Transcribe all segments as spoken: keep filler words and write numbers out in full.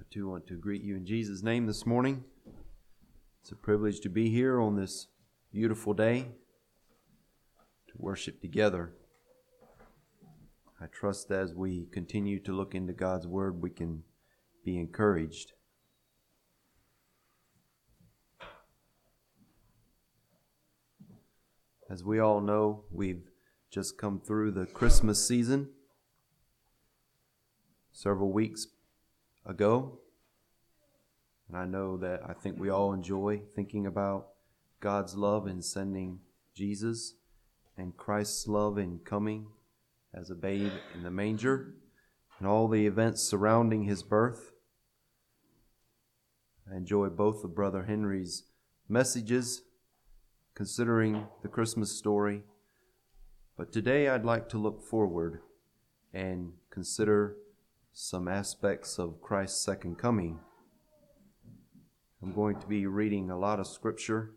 too want to greet you in Jesus' name this morning. It's a privilege to be here on this beautiful day to worship together. I trust as we continue to look into God's Word, we can be encouraged. As we all know, we've just come through the Christmas season several weeks ago. And I know that I think we all enjoy thinking about God's love in sending Jesus and Christ's love in coming as a babe in the manger and all the events surrounding his birth. I enjoy both of Brother Henry's messages considering the Christmas story. But today I'd like to look forward and consider some aspects of Christ's second coming. I'm going to be reading a lot of scripture.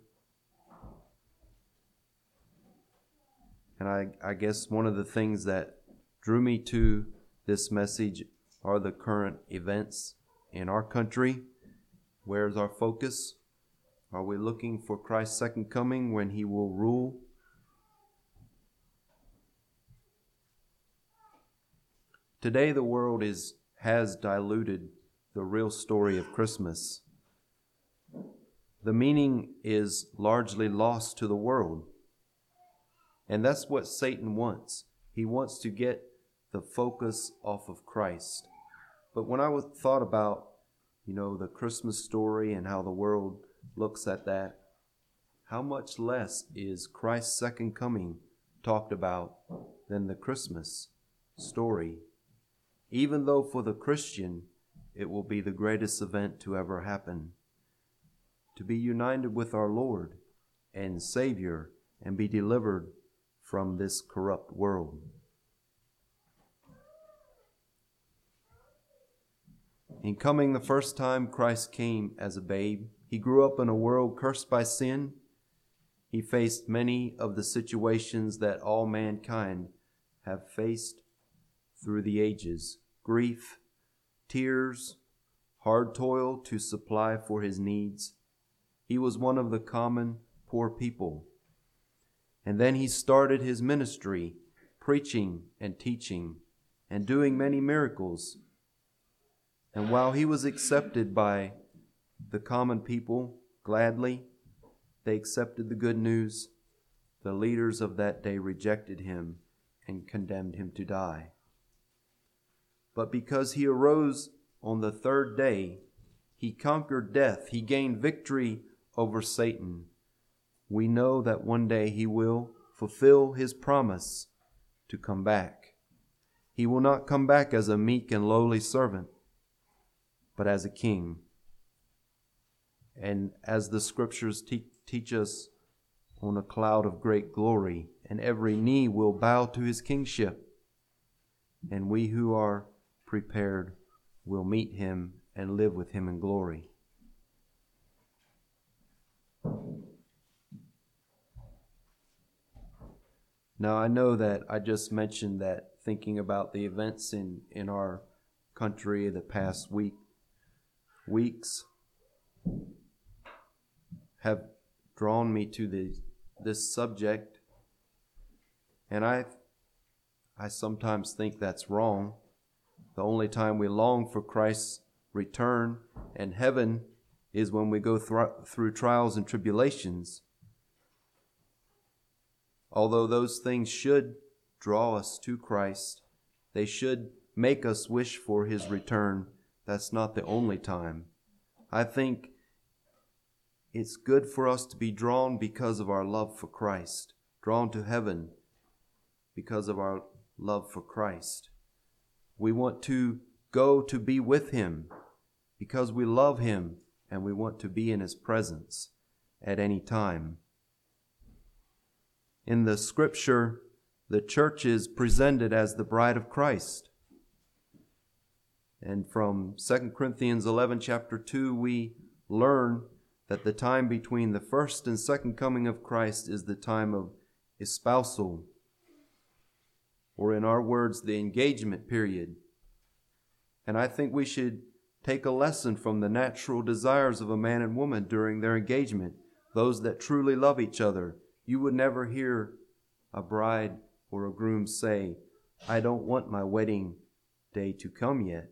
And I, I guess one of the things that drew me to this message are the current events in our country. Where's our focus? Are we looking for Christ's second coming when he will rule? Today the world is has diluted the real story of Christmas. The meaning is largely lost to the world. And that's what Satan wants. He wants to get the focus off of Christ. But when I thought about, you know, the Christmas story and how the world looks at that, how much less is Christ's second coming talked about than the Christmas story? Even though for the Christian, it will be the greatest event to ever happen. To be united with our Lord and Savior and be delivered from this corrupt world. In coming the first time Christ came as a babe, he grew up in a world cursed by sin. He faced many of the situations that all mankind have faced through the ages. Grief, tears, hard toil to supply for his needs. He was one of the common poor people. And then he started his ministry, preaching and teaching and doing many miracles. And while he was accepted by the common people gladly, they accepted the good news. The leaders of that day rejected him and condemned him to die. But because he arose on the third day, he conquered death. He gained victory over Satan. We know that one day he will fulfill his promise to come back. He will not come back as a meek and lowly servant, but as a king. And as the scriptures te- teach us, on a cloud of great glory, and every knee will bow to his kingship. And we who are prepared will meet him and live with him in glory. Now, I know that I just mentioned that thinking about the events in, in our country the past week, weeks have drawn me to the, this subject. And I, I sometimes think that's wrong. The only time we long for Christ's return and heaven is when we go thro- through trials and tribulations. Although those things should draw us to Christ, they should make us wish for his return. That's not the only time. I think it's good for us to be drawn because of our love for Christ, drawn to heaven because of our love for Christ. We want to go to be with him because we love him and we want to be in his presence at any time. In the scripture, the church is presented as the bride of Christ. And from Second Corinthians eleven, chapter two, we learn that the time between the first and second coming of Christ is the time of espousal, or in our words, the engagement period. And I think we should take a lesson from the natural desires of a man and woman during their engagement, those that truly love each other. You would never hear a bride or a groom say, "I don't want my wedding day to come yet."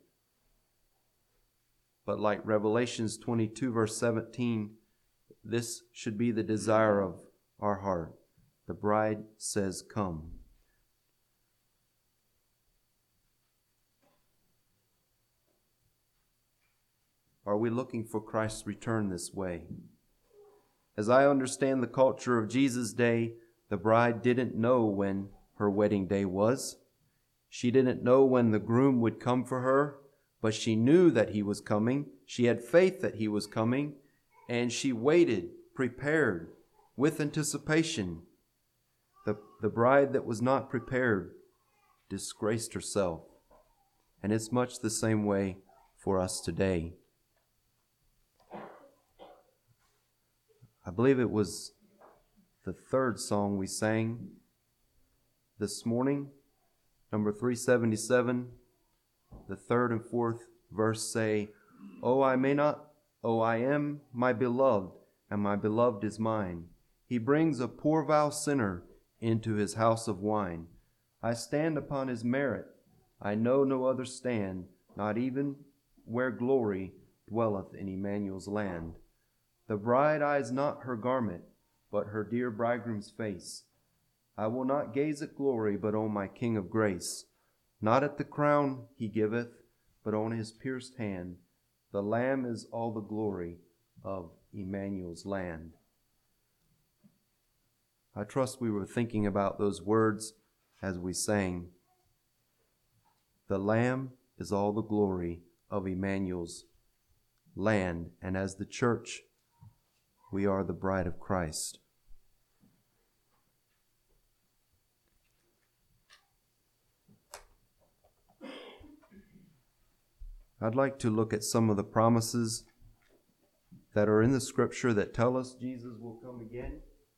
But like Revelations twenty-two, verse seventeen, this should be the desire of our heart. The bride says, "Come." Are we looking for Christ's return this way? As I understand the culture of Jesus' day, the bride didn't know when her wedding day was. She didn't know when the groom would come for her, but she knew that he was coming. She had faith that he was coming, and she waited, prepared, with anticipation. The, the bride that was not prepared disgraced herself. And it's much the same way for us today. I believe it was the third song we sang this morning, number three seventy-seven. The third and fourth verse say, "Oh, I may not, oh, I am my beloved, and my beloved is mine. He brings a poor vile sinner into his house of wine. I stand upon his merit. I know no other stand, not even where glory dwelleth in Emmanuel's land. The bride eyes not her garment, but her dear bridegroom's face. I will not gaze at glory, but on my King of grace. Not at the crown he giveth, but on his pierced hand. The Lamb is all the glory of Emmanuel's land." I trust we were thinking about those words as we sang. The Lamb is all the glory of Emmanuel's land, and as the church, we are the bride of Christ. I'd like to look at some of the promises that are in the scripture that tell us Jesus will come again.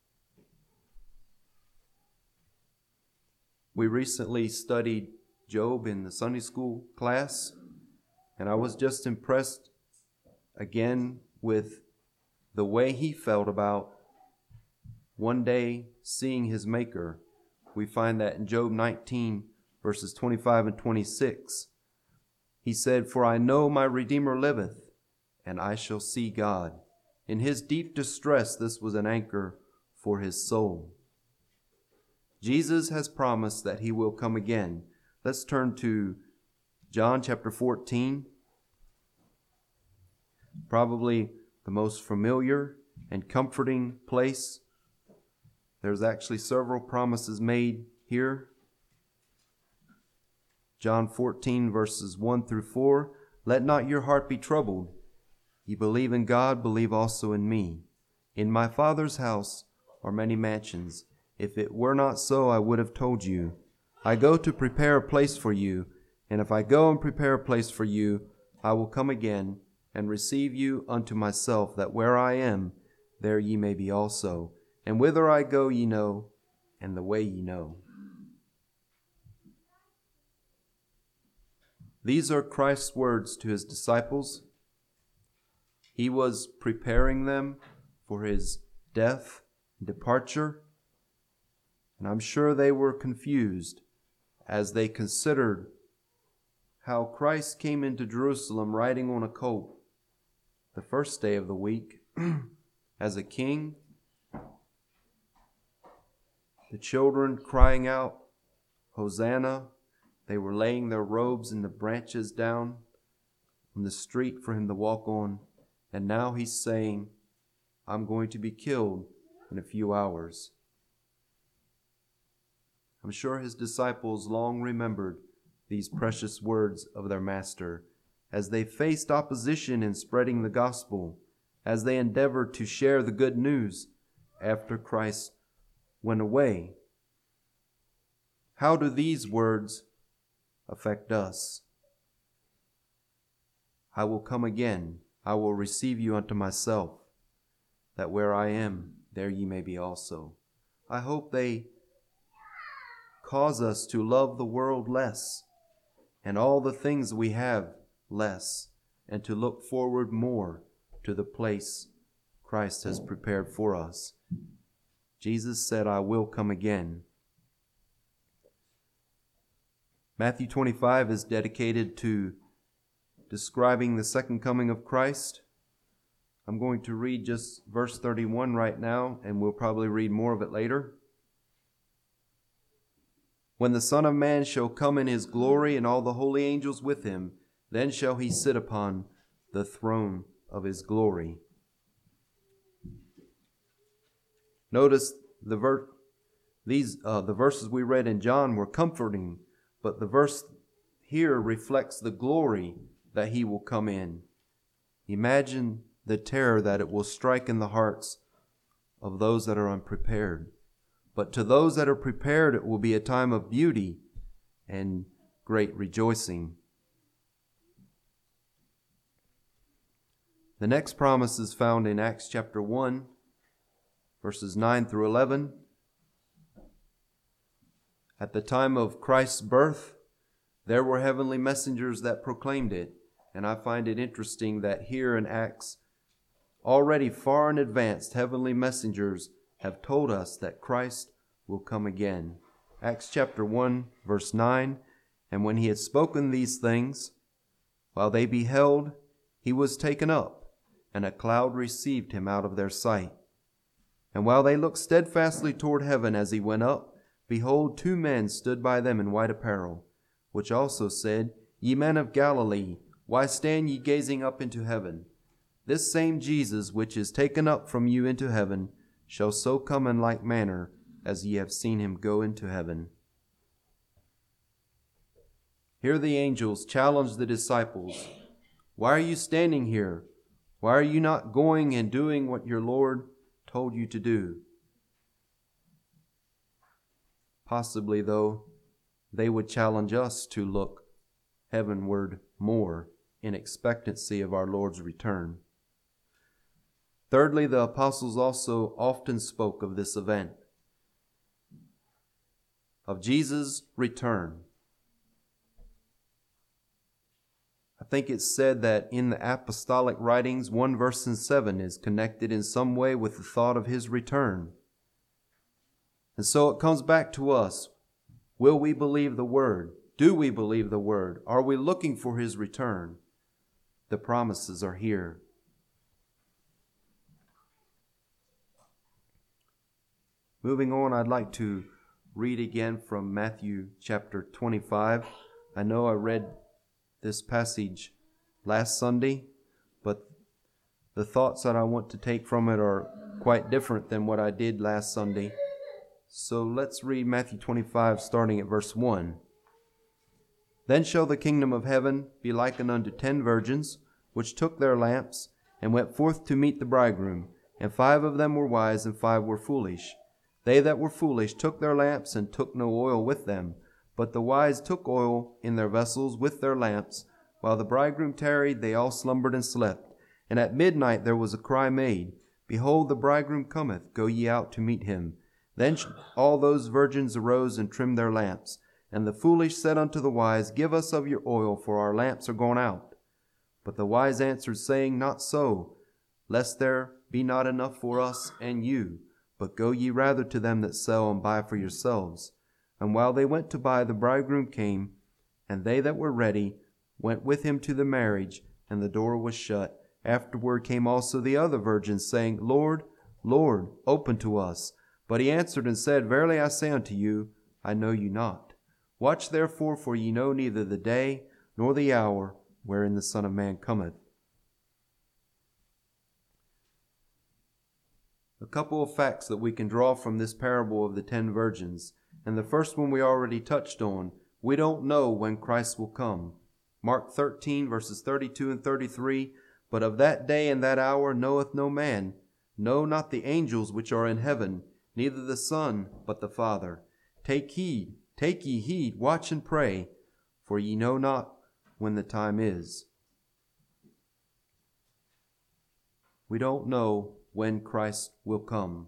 We recently studied Job in the Sunday school class, and I was just impressed again with the way he felt about one day seeing his Maker. We find that in Job nineteen, verses twenty-five and twenty-six. He said, "For I know my Redeemer liveth, and I shall see God." In his deep distress, this was an anchor for his soul. Jesus has promised that he will come again. Let's turn to John chapter fourteen. Probably the most familiar and comforting place. There's actually several promises made here. John fourteen, verses one through four. "Let not your heart be troubled. Ye believe in God, believe also in me. In my Father's house are many mansions. If it were not so, I would have told you. I go to prepare a place for you. And if I go and prepare a place for you, I will come again and receive you unto myself, that where I am, there ye may be also. And whither I go ye know, and the way ye know." These are Christ's words to his disciples. He was preparing them for his death and departure. And I'm sure they were confused as they considered how Christ came into Jerusalem riding on a colt the first day of the week as a king. The children crying out, "Hosanna." They were laying their robes and the branches down on the street for him to walk on. And now he's saying, "I'm going to be killed in a few hours." I'm sure his disciples long remembered these precious words of their master as they faced opposition in spreading the gospel, as they endeavored to share the good news after Christ went away. How do these words affect us? "I will come again. I will receive you unto myself, that where I am, there ye may be also." I hope they cause us to love the world less and all the things we have less, and to look forward more to the place Christ has prepared for us. Jesus said, I will come again. Matthew twenty-five is dedicated to describing the second coming of Christ. I'm going to read just verse thirty-one right now, and we'll probably read more of it later. When the Son of Man shall come in his glory and all the holy angels with him, then shall he sit upon the throne of his glory. Notice the ver- these uh, the verses we read in John were comforting, but the verse here reflects the glory that he will come in. Imagine the terror that it will strike in the hearts of those that are unprepared. But to those that are prepared, it will be a time of beauty and great rejoicing. The next promise is found in Acts chapter one, verses nine through eleven. At the time of Christ's birth, there were heavenly messengers that proclaimed it. And I find it interesting that here in Acts, already far in advance, heavenly messengers have told us that Christ will come again. Acts chapter one, verse nine, and when he had spoken these things, while they beheld, he was taken up, and a cloud received him out of their sight. And while they looked steadfastly toward heaven as he went up, behold, two men stood by them in white apparel, which also said, Ye men of Galilee, why stand ye gazing up into heaven? This same Jesus, which is taken up from you into heaven, shall so come in like manner as ye have seen him go into heaven. Here the angels challenge the disciples. Why are you standing here? Why are you not going and doing what your Lord told you to do? Possibly, though, they would challenge us to look heavenward more in expectancy of our Lord's return. Thirdly, the apostles also often spoke of this event, of Jesus' return. I think it's said that in the apostolic writings, one verse in seven is connected in some way with the thought of his return. And so it comes back to us. Will we believe the word? Do we believe the word? Are we looking for his return? The promises are here. Moving on, I'd like to read again from Matthew chapter twenty-five. I know I read this passage last Sunday, but the thoughts that I want to take from it are quite different than what I did last Sunday. So let's read Matthew twenty-five, starting at verse one. Then shall the kingdom of heaven be likened unto ten virgins, which took their lamps, and went forth to meet the bridegroom. And five of them were wise, and five were foolish. They that were foolish took their lamps, and took no oil with them. But the wise took oil in their vessels with their lamps. While the bridegroom tarried, they all slumbered and slept. And at midnight there was a cry made, Behold, the bridegroom cometh, go ye out to meet him. Then all those virgins arose and trimmed their lamps. And the foolish said unto the wise, Give us of your oil, for our lamps are gone out. But the wise answered, saying, Not so, lest there be not enough for us and you. But go ye rather to them that sell, and buy for yourselves. And while they went to buy, the bridegroom came, and they that were ready went with him to the marriage, and the door was shut. Afterward came also the other virgins, saying, Lord, Lord, open to us. But he answered and said, Verily I say unto you, I know you not. Watch therefore, for ye know neither the day nor the hour wherein the Son of Man cometh. A couple of facts that we can draw from this parable of the ten virgins. And the first one we already touched on. We don't know when Christ will come. Mark thirteen, verses thirty-two and thirty-three. But of that day and that hour knoweth no man, no, not the angels which are in heaven, neither the Son, but the Father. Take heed, take ye heed, watch and pray, for ye know not when the time is. We don't know when Christ will come.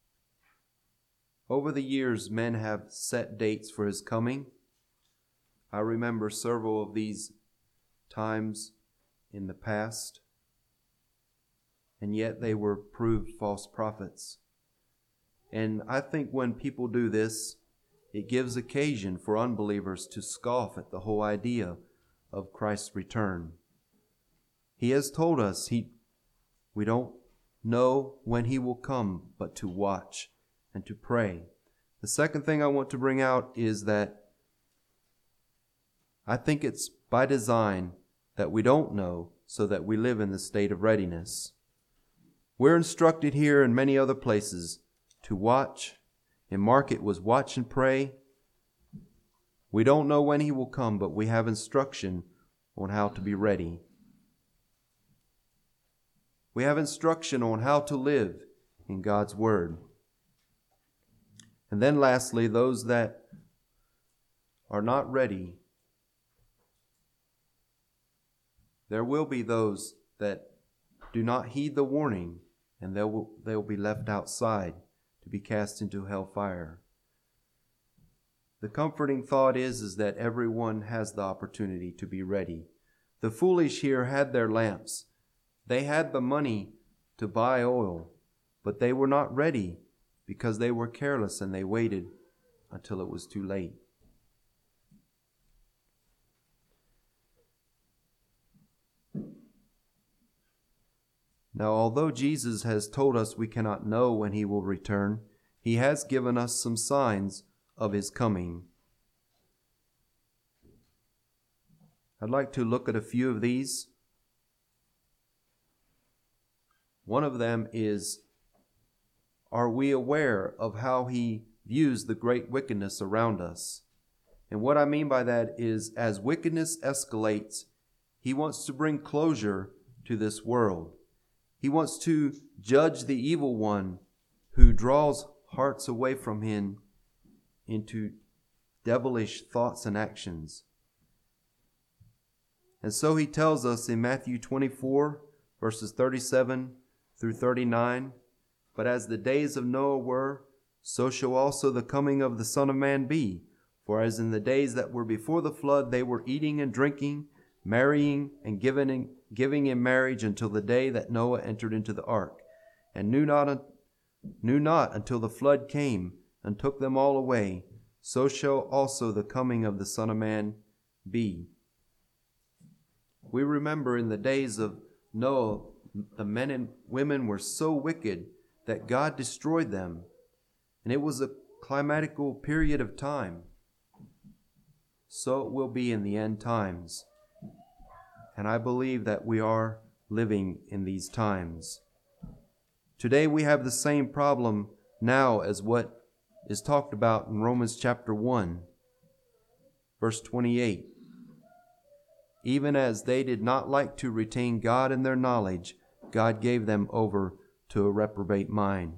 Over the years, men have set dates for his coming. I remember several of these times in the past, and yet they were proved false prophets. And I think when people do this, it gives occasion for unbelievers to scoff at the whole idea of Christ's return. He has told us he, we don't know when he will come, but to watch and to pray. The second thing I want to bring out is that I think it's by design that we don't know so that we live in the state of readiness. We're instructed here and many other places to watch. In Mark it was watch and pray. We don't know when he will come, but we have instruction on how to be ready. We have instruction on how to live in God's Word. And then lastly, those that are not ready, there will be those that do not heed the warning, and they will, they will be left outside to be cast into hellfire. The comforting thought is, is that everyone has the opportunity to be ready. The foolish here had their lamps. They had the money to buy oil, but they were not ready because they were careless and they waited until it was too late. Now, although Jesus has told us we cannot know when he will return, he has given us some signs of his coming. I'd like to look at a few of these. One of them is, are we aware of how he views the great wickedness around us? And what I mean by that is, as wickedness escalates, he wants to bring closure to this world. He wants to judge the evil one who draws hearts away from him into devilish thoughts and actions. And so he tells us in Matthew twenty-four, verses thirty-seven through thirty-nine, but as the days of Noah were, so shall also the coming of the Son of Man be. For as in the days that were before the flood, they were eating and drinking, marrying and giving in, giving in marriage until the day that Noah entered into the ark, and knew not, knew not until the flood came and took them all away. So shall also the coming of the Son of Man be. We remember in the days of Noah, the men and women were so wicked that God destroyed them. And it was a climatical period of time. So it will be in the end times. And I believe that we are living in these times. Today we have the same problem now as what is talked about in Romans chapter one, verse twenty-eight. Even as they did not like to retain God in their knowledge, God gave them over to a reprobate mind.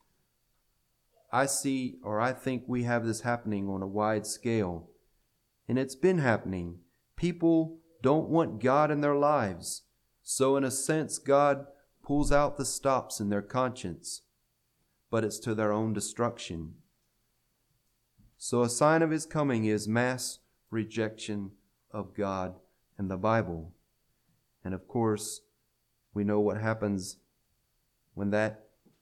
I see, or I think we have this happening on a wide scale. And it's been happening. People don't want God in their lives. So in a sense, God pulls out the stops in their conscience. But it's to their own destruction. So a sign of his coming is mass rejection of God and the Bible. And of course, we know what happens when that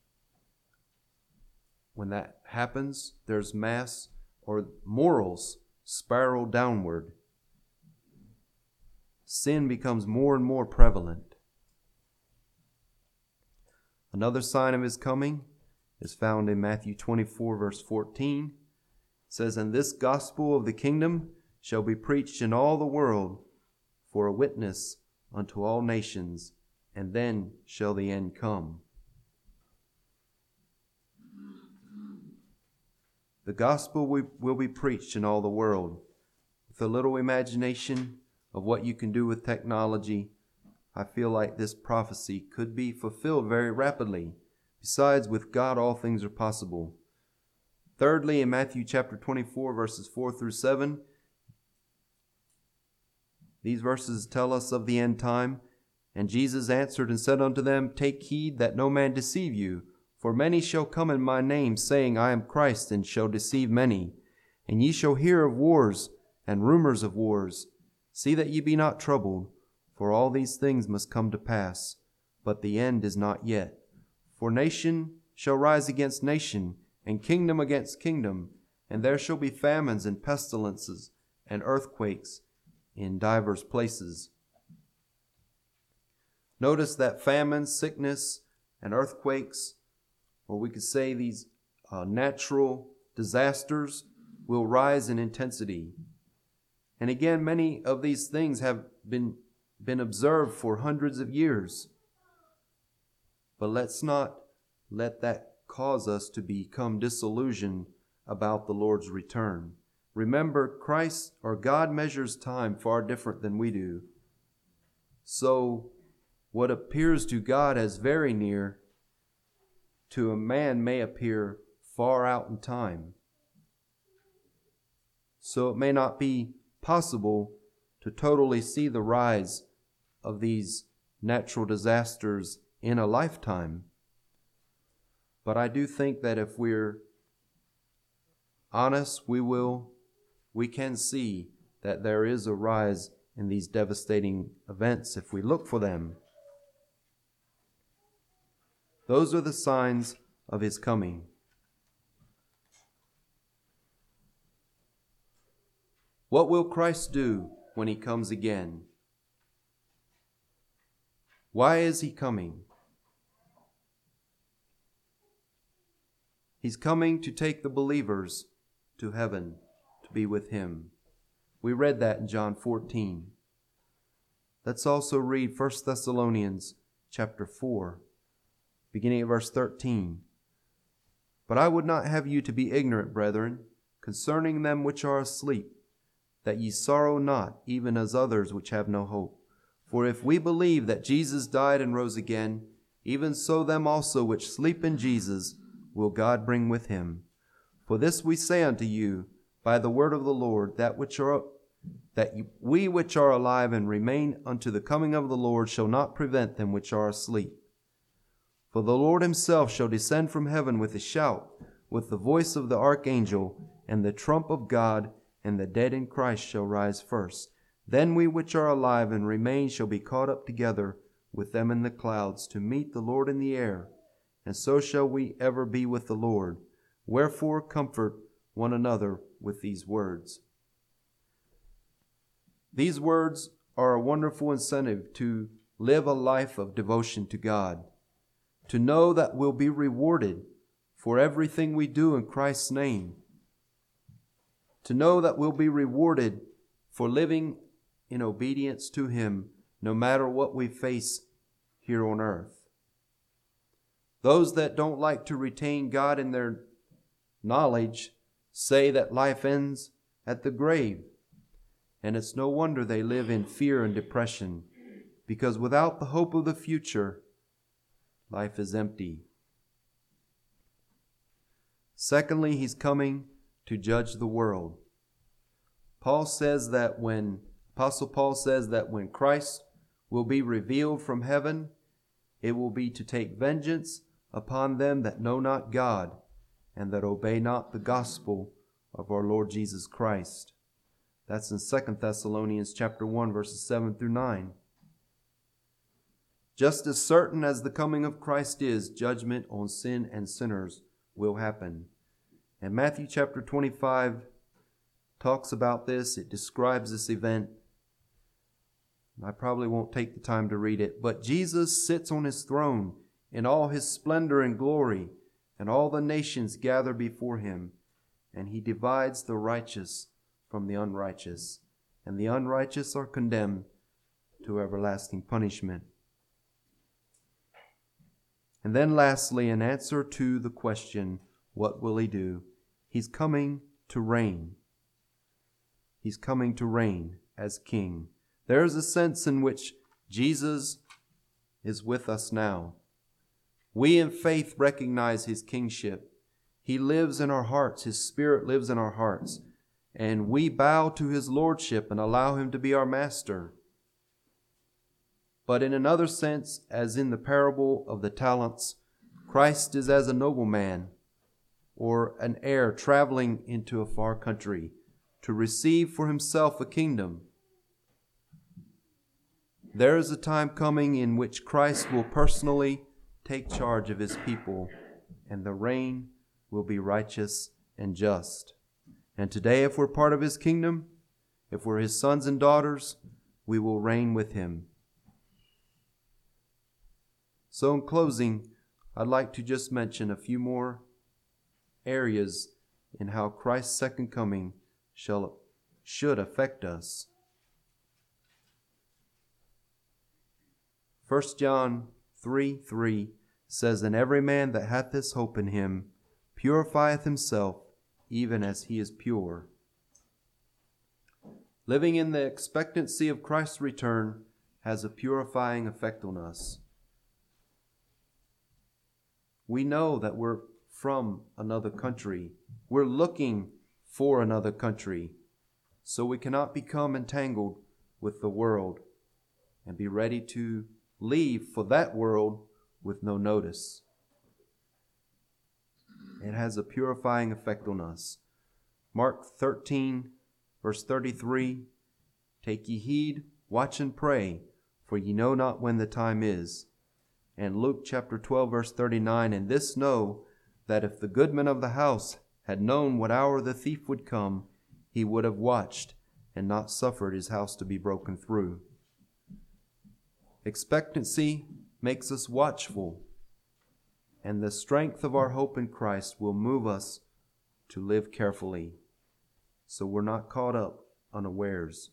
when that happens. There's mass or morals spiral downward. Sin becomes more and more prevalent. Another sign of his coming is found in Matthew twenty-four, verse fourteen. It says, "And this gospel of the kingdom shall be preached in all the world for a witness unto all nations, and then shall the end come." The gospel will be preached in all the world. With a little imagination of what you can do with technology, I feel like this prophecy could be fulfilled very rapidly. Besides, with God all things are possible. Thirdly, in Matthew chapter twenty-four, verses four through seven, these verses tell us of the end time. "And Jesus answered and said unto them, Take heed that no man deceive you. For many shall come in my name, saying, I am Christ, and shall deceive many. And ye shall hear of wars and rumors of wars. See that ye be not troubled, for all these things must come to pass, but the end is not yet. For nation shall rise against nation, and kingdom against kingdom, and there shall be famines and pestilences and earthquakes in divers places. Notice that famine, sickness, and earthquakes, or we could say these uh, natural disasters, will rise in intensity. And again, many of these things have been, been observed for hundreds of years. But let's not let that cause us to become disillusioned about the Lord's return. Remember, Christ or God measures time far different than we do. So what appears to God as very near, to a man may appear far out in time. So it may not be possible to totally see the rise of these natural disasters in a lifetime. But I do think that if we're honest, we will, we can see that there is a rise in these devastating events if we look for them. Those are the signs of his coming. What will Christ do when he comes again? Why is he coming? He's coming to take the believers to heaven, to be with him. We read that in John fourteen. Let's also read First Thessalonians chapter four, beginning at verse thirteen. But I would not have you to be ignorant, brethren, concerning them which are asleep, that ye sorrow not, even as others which have no hope. For if we believe that Jesus died and rose again, even so them also which sleep in Jesus will God bring with him. For this we say unto you by the word of the Lord, that which are that we which are alive and remain unto the coming of the Lord shall not prevent them which are asleep. For the Lord himself shall descend from heaven with a shout, with the voice of the archangel, and the trump of God, and the dead in Christ shall rise first. Then we which are alive and remain shall be caught up together with them in the clouds to meet the Lord in the air, and so shall we ever be with the Lord. Wherefore comfort one another with these words. These words are a wonderful incentive to live a life of devotion to God, to know that we'll be rewarded for everything we do in Christ's name, to know that we'll be rewarded for living in obedience to him no matter what we face here on earth. Those that don't like to retain God in their knowledge say that life ends at the grave, and it's no wonder they live in fear and depression, because without the hope of the future, life is empty. Secondly, he's coming to judge the world. Paul says that when, Apostle Paul says that when Christ will be revealed from heaven, it will be to take vengeance upon them that know not God, and that obey not the gospel of our Lord Jesus Christ. That's in Second Thessalonians chapter one, verses seven through nine. Just as certain as the coming of Christ is, judgment on sin and sinners will happen. And Matthew chapter twenty-five talks about this. It describes this event. I probably won't take the time to read it, but Jesus sits on his throne in all his splendor and glory, and all the nations gather before him, and he divides the righteous from the unrighteous, and the unrighteous are condemned to everlasting punishment. And then lastly, in answer to the question, what will he do? He's coming to reign. He's coming to reign as king. There is a sense in which Jesus is with us now. We in faith recognize his kingship. He lives in our hearts. His Spirit lives in our hearts. And we bow to his lordship and allow him to be our master. But in another sense, as in the parable of the talents, Christ is as a nobleman or an heir traveling into a far country to receive for himself a kingdom. There is a time coming in which Christ will personally take charge of his people, and the reign will be righteous and just. And today, if we're part of his kingdom, if we're his sons and daughters, we will reign with him. So in closing, I'd like to just mention a few more areas in how Christ's second coming shall should affect us. First John three three says, And every man that hath this hope in him purifieth himself, even as he is pure. Living in the expectancy of Christ's return has a purifying effect on us. We know that we're from another country. We're looking for another country. So we cannot become entangled with the world and be ready to leave for that world with no notice. It has a purifying effect on us. Mark thirteen, verse thirty-three, Take ye heed, watch and pray, for ye know not when the time is. And Luke chapter twelve, verse thirty-nine, And this know, that if the goodman of the house had known what hour the thief would come, he would have watched and not suffered his house to be broken through. Expectancy makes us watchful, and the strength of our hope in Christ will move us to live carefully, so we're not caught up unawares.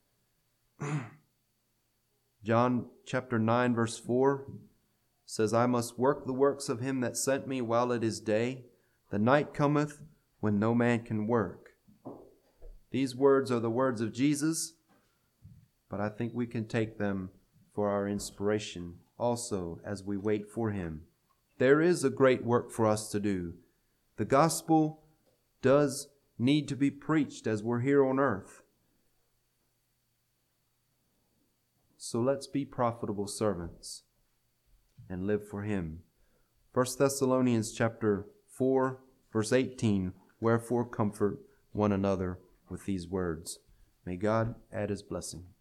John chapter nine, verse four says, I must work the works of him that sent me while it is day. The night cometh when no man can work. These words are the words of Jesus, but I think we can take them for our inspiration also as we wait for him. There is a great work for us to do. The gospel does need to be preached as we're here on earth. So let's be profitable servants and live for him. First Thessalonians chapter four, verse eighteen, Wherefore comfort one another with these words. May God add his blessing.